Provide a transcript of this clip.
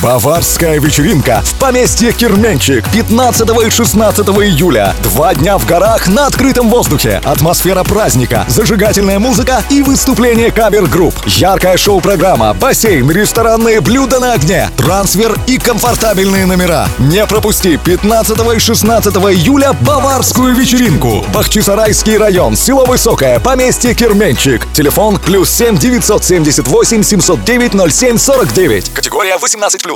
Баварская вечеринка в поместье Керменчик 15 и 16 июля. 2 дня в горах на открытом воздухе. Атмосфера праздника, зажигательная музыка и выступление кавер-групп. Яркая шоу-программа, бассейн, ресторанные блюда на огне, трансфер и комфортабельные номера. Не пропусти 15 и 16 июля Баварскую вечеринку. Бахчисарайский район, село Высокое, поместье Керменчик. Телефон +7 978 709 07 49. Категория 18+.